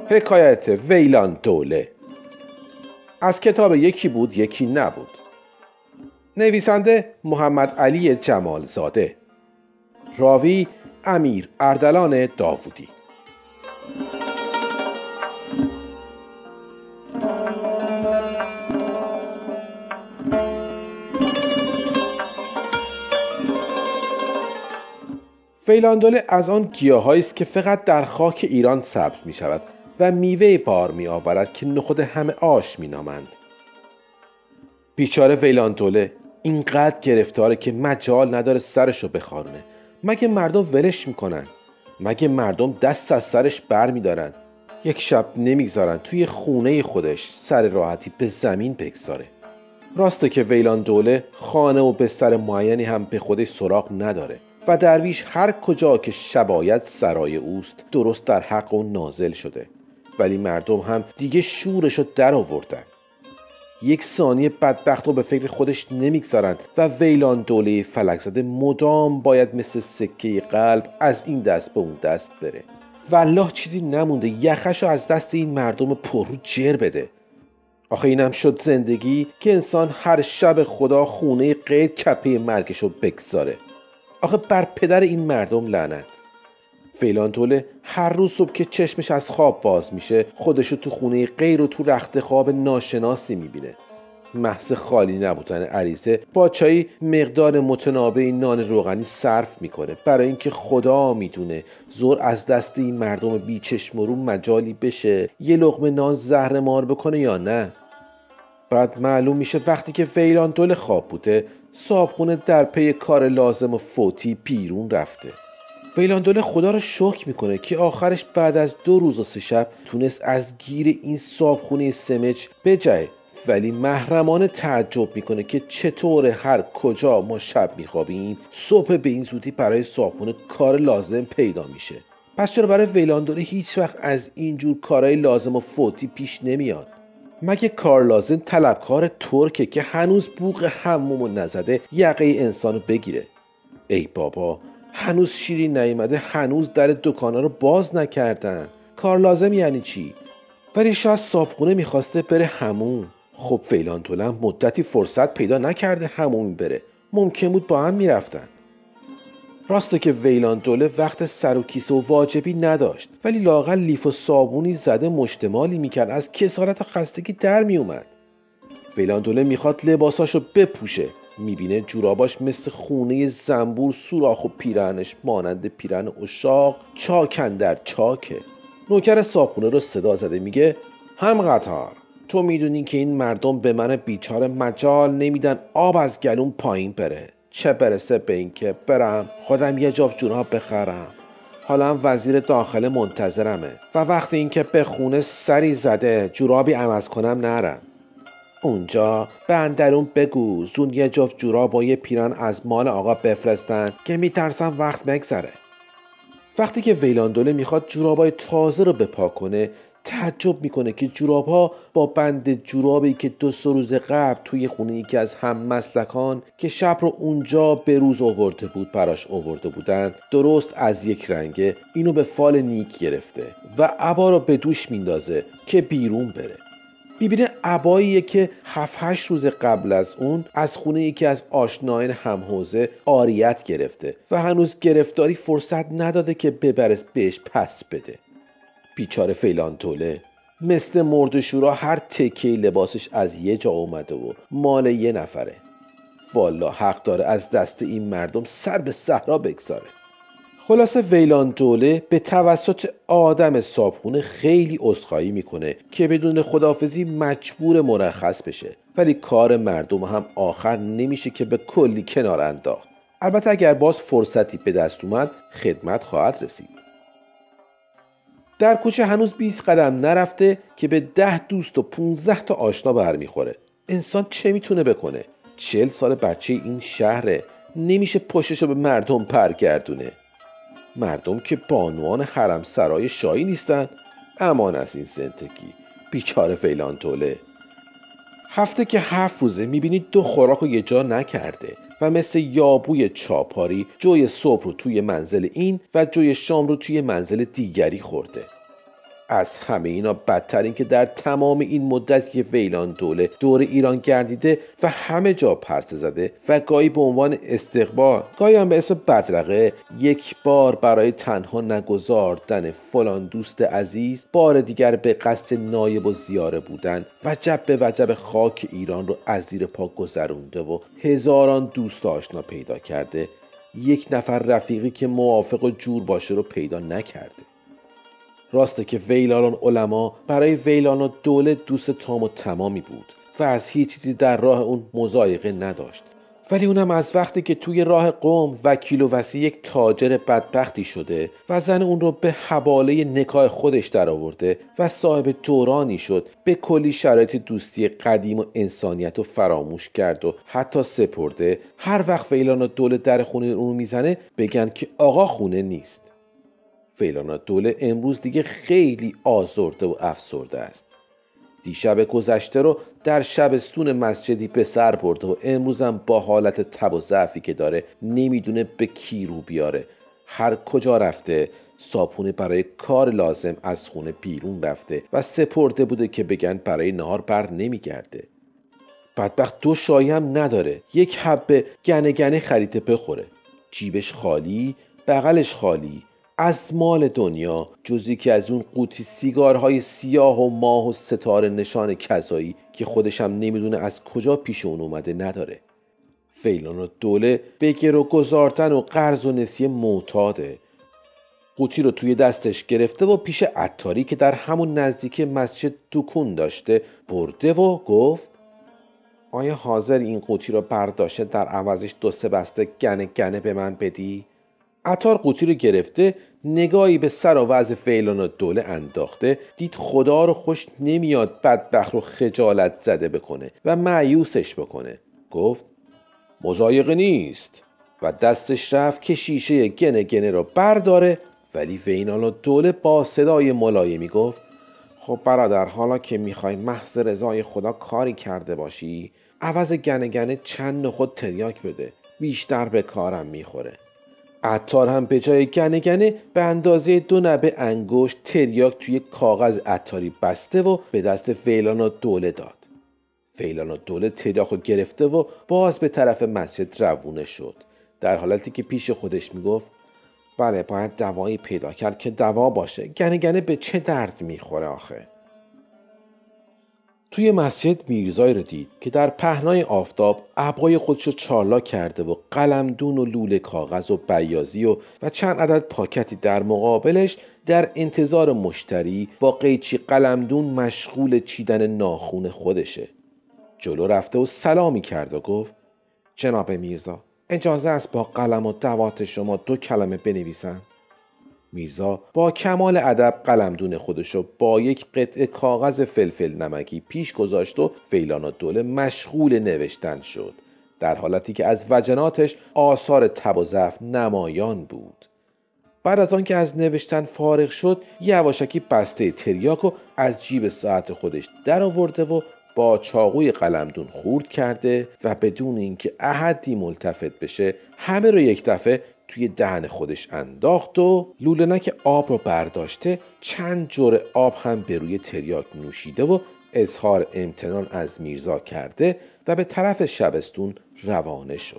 حکایت ویلان دوله از کتاب یکی بود یکی نبود. نویسنده محمد علی جمالزاده، راوی امیر اردلان داوودی. ویلان دوله از آن گیاهایی است که فقط در خاک ایران سبز می شود و میوه بار می آورد که نخود همه آش می نامند. بیچاره ویلان دوله اینقدر گرفتاره که مجال نداره سرشو بخارونه. مگه مردم ولش میکنن؟ مگه مردم دست از سرش بر می دارن؟ یک شب نمیگذارن توی خونه خودش سر راحتی به زمین بگذاره. راسته که ویلان دوله خانه و بستر معینی هم به خودش سراغ نداره و درویش هر کجا که شباید سرای اوست درست در حق اون نازل شده، ولی مردم هم دیگه شورشو در آوردن. یک ثانیه بدبخت رو به فکر خودش نمیگذارن و ویلان دوله فلک زده مدام باید مثل سکه قلب از این دست به اون دست بره. والله چیزی نمونده یخشو از دست این مردم پررو جر بده. آخه اینم شد زندگی که انسان هر شب خدا خونه غیر کپه مرگشو بگذاره. آخه بر پدر این مردم لعنت. ویلان دوله هر روز صبح که چشمش از خواب باز میشه خودشو تو خونه غیر و تو رخت خواب ناشناسی میبینه. محض خالی نبودن عریضه با چایی مقدار متنابعی نان روغنی صرف میکنه برای اینکه خدا میدونه زور از دست این مردم بی چشم و رو مجالی بشه یه لقمه نان زهرمار بکنه یا نه. بعد معلوم میشه وقتی که ویلان دوله خواب بوده صاحبخونه در پی کار لازم و فوتی بیرون رفته. ویلان دوله خدا رو شکر میکنه که آخرش بعد از 2 روز و 3 شب تونست از گیر این صاحبخونه سمج بجه، ولی محرمانه تعجب میکنه که چطور هر کجا ما شب میخوابیم صبح به این زودی برای صاحبخونه کار لازم پیدا میشه. پس چرا برای ویلان دوله هیچ وقت از اینجور کارهای لازم و فوتی پیش نمیاد؟ مگه کار لازم طلبکار ترکه که هنوز بوق حمومو نزده یقه انسانو بگیره؟ ای بابا، هنوز شیری نیامده، هنوز در دکانا رو باز نکردن. کار لازم یعنی چی؟ ولی شاید صاحبخونه میخواسته بره حموم. خب ویلان دوله مدتی فرصت پیدا نکرده حموم بره، ممکن بود با هم میرفتن. راسته که ویلان دوله وقت سر و کیسه و واجبی نداشت، ولی لااقل لیف و صابونی زده مشتمالی میکرد از کسارت و خستگی در میومد. ویلان دوله میخواد لباساشو بپوشه، میبینه جوراباش مثل خونه زنبور سوراخ و پیرهنش مانند پیرهن اشاق چاکن در چاکه. نوکر صاحبخونه رو صدا زده میگه هم قطار، تو میدونی که این مردم به من بیچاره مجال نمیدن آب از گلوم پایین بره، چه برسه به این که برم خودم یه جفت جوراب بخرم. حالا وزیر داخله منتظرمه و وقتی این که به خونه سری زده جورابی عوض کنم نرم. اونجا به اندرون بگو زون یه جفت جوراب و یه پیرن از مال آقا بفرستن که میترسم وقت مگذره. وقتی که ویلان دوله میخواد جورابای تازه رو بپا کنه تعجب میکنه که جورابها با بند جورابی که 2 روز قبل توی خونه یکی از هم مسلکان که شب رو اونجا به روز آورده بود براش آورده بودن درست از یک رنگه اینو به فال نیک گرفته و عبا رو به دوش میندازه که بیرون بره. میبینه عباییه که 7-8 روز قبل از اون از خونه یکی از آشنایان همحوزه عاریت گرفته و هنوز گرفتاری فرصت نداده که ببرس بهش پس بده. بیچاره ویلان دوله مثل مرد شورا هر تکه لباسش از یه جا اومده و مال یه نفره. والا حق داره از دست این مردم سر به صحرا بگذاره. خلاصه ویلان دوله به توسط آدم صاحبخونه خیلی عذرخواهی میکنه که بدون خداحافظی مجبور مرخص بشه، ولی کار مردم هم آخر نمیشه که به کلی کنار انداخت. البته اگر باز فرصتی به دست اومد خدمت خواهد رسید. در کوچه هنوز 20 قدم نرفته که به 10 دوست و 15 تا آشنا برمیخوره. انسان چه میتونه بکنه؟ 40 سال بچه این شهره، نمیشه پشتشو به مردم برگردونه. مردم که بانوان حرم سرای شاهی نیستن. امان از این زندگی. بیچاره ویلان دوله. هفته که 7 روزه میبینید 2 خوراک رو یه جا نکرده و مثل یابوی چاپاری جوی صبح رو توی منزل این و جوی شام رو توی منزل دیگری خورده. از همه اینا بدتر این که در تمام این مدت که ویلان دوله دور ایران گردیده و همه جا پرسه زده و گاهی به عنوان استقبال، گاهی هم به اسم بدرقه، یک بار برای تنها نگذاردن فلان دوست عزیز بار دیگر به قصد نایب و زیاره بودن وجب به وجب خاک ایران رو از زیر پا گذرونده و هزاران دوست آشنا پیدا کرده، یک نفر رفیقی که موافق و جور باشه رو پیدا نکرده. راسته که ویلان علما برای ویلان دوله دوست تام و تمامی بود و از هیچ چیزی در راه اون مضایقه نداشت، ولی اونم از وقتی که توی راه قوم وکیل و وصی یک تاجر بدبختی شده و زن اون رو به حواله نکاح خودش در آورده و صاحب دورانی شد، به کلی شرایط دوستی قدیم و انسانیت رو فراموش کرد و حتی سپرده. هر وقت ویلان دوله در خونه اون میزنه بگن که آقا خونه نیست. ویلان دوله امروز دیگه خیلی آزرده و افسرده است. دیشب گذشته رو در شبستون مسجدی به سر برده و امروزم با حالت تب و ضعفی که داره نمیدونه به کی رو بیاره. هر کجا رفته صابونه برای کار لازم از خونه بیرون رفته و سپرده بوده که بگن برای نهار بر نمیگرده. بدبخت 2 شایی هم نداره، یک حبه گنه گنه خریده بخوره. جیبش خالی، بغلش خالی، از مال دنیا جزی که از اون قوطی سیگارهای سیاه و ماه و ستاره نشان کذایی که خودش هم نمیدونه از کجا پیش اون اومده نداره. ویلان دوله به گرو گذارتن و قرض و نسیه معتاده. قوطی رو توی دستش گرفته و پیش عطاری که در همون نزدیک مسجد دکون داشته برده و گفت آیا حاضر این قوطی رو برداشته در عوضش 2-3 بسته گنه گنه به من بدی؟ عطار قوطی رو گرفته، نگاهی به سر و وضع ویلان دوله انداخته، دید خدا رو خوش نمیاد بدبخت رو خجالت زده بکنه و مایوسش بکنه. گفت مضایقه نیست و دستش رفت که شیشه گنه گنه رو برداره. ولی ویلان دوله با صدای ملایمی گفت خب برادر، حالا که میخوای محض رضای خدا کاری کرده باشی، عوض گنه گنه چند نخود تریاک بده، بیشتر به کارم میخوره. عطار هم به جای گنه گنه به اندازه 2 نبه انگشت تریاک توی کاغذ عطاری بسته و به دست ویلان دوله داد. ویلان دوله تریاک رو گرفته و باز به طرف مسجد روونه شد، در حالتی که پیش خودش میگفت بله، باید دوایی پیدا کرد که دوا باشه، گنه گنه به چه درد میخوره آخه. توی مسجد میرزایی رو دید که در پهنای آفتاب ابروی خودشو چالا کرده و قلمدون و لوله کاغذ و بیاضی و چند عدد پاکتی در مقابلش در انتظار مشتری با قیچی قلمدون مشغول چیدن ناخون خودشه. جلو رفته و سلامی کرد و گفت جناب میرزا، اجازه است با قلم و دوات شما 2 کلمه بنویسم؟ میرزا با کمال ادب قلمدون خودشو با یک قطعه کاغذ فلفل نمکی پیش گذاشت و ویلان دوله مشغول نوشتن شد، در حالتی که از وجناتش آثار تب و ضعف نمایان بود. بعد از آن که از نوشتن فارغ شد، یواشکی بسته تریاکو از جیب ساعت خودش در آورده و با چاقوی قلمدون خورد کرده و بدون اینکه احدی ملتفت بشه همه رو یک دفعه توی دهن خودش انداخت و لوله‌نک آب رو برداشته چند جرعه آب هم به روی تریاک نوشیده و اظهار امتنان از میرزا کرده و به طرف شبستون روانه شد.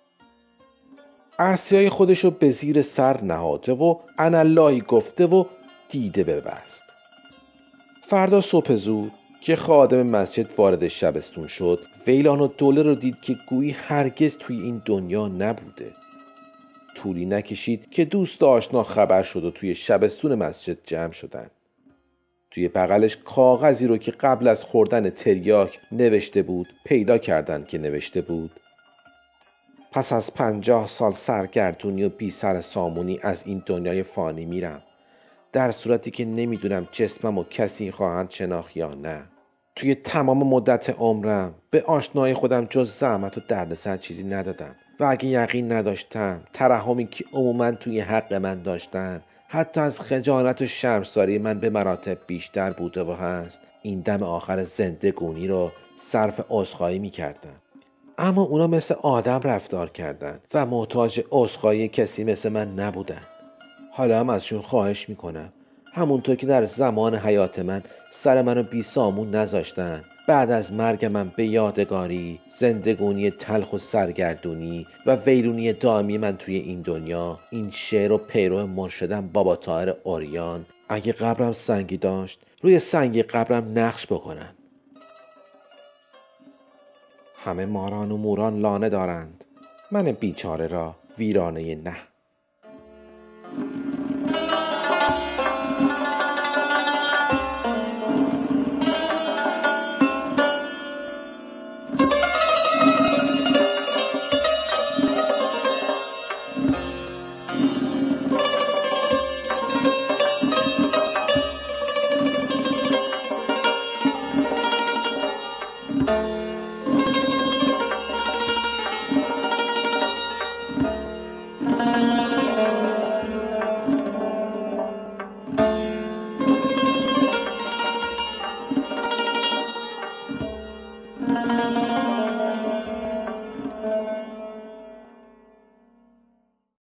عرصیای خودش رو به زیر سر نهاده و اناللهی گفته و دیده ببست. فردا صبح زود که خادم مسجد وارد شبستون شد، ویلان دوله رو دید که گویی هرگز توی این دنیا نبوده. طولی نکشید که دوست آشنا خبر شد و توی شبستون مسجد جمع شدن. توی بغلش کاغذی رو که قبل از خوردن تریاک نوشته بود پیدا کردن که نوشته بود پس از 50 سال سرگردونی و بی سر سامونی از این دنیای فانی میرم، در صورتی که نمیدونم جسمم و کسی خواهند شناخت یا نه. توی تمام مدت عمرم به آشنای خودم جز زحمت و دردسر چیزی ندادم و اگه یقین نداشتم ترحمی که عموماً توی حق من داشتن حتی از خجالت و شرمساری من به مراتب بیشتر بوده و هست، این دم آخر زندگانی رو صرف عذرخواهی می‌کردم. اما اونا مثل آدم رفتار کردن و محتاج عذرخواهی کسی مثل من نبودن. حالا هم ازشون خواهش میکنم همونطور که در زمان حیات من سر منو بی سامون نذاشتن، بعد از مرگ من به یادگاری زندگونی تلخ و سرگردونی و ویرونی دائمی من توی این دنیا این شعر و پیرو مرشدم بابا طاهر عریان اگه قبرم سنگی داشت روی سنگ قبرم نقش بکنن. همه ماران و موران لانه دارند، من بیچاره را ویرانه نه.